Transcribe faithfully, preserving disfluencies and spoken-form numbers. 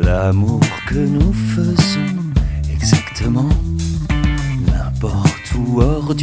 L'amour que nous faisons exactement n'importe où hors du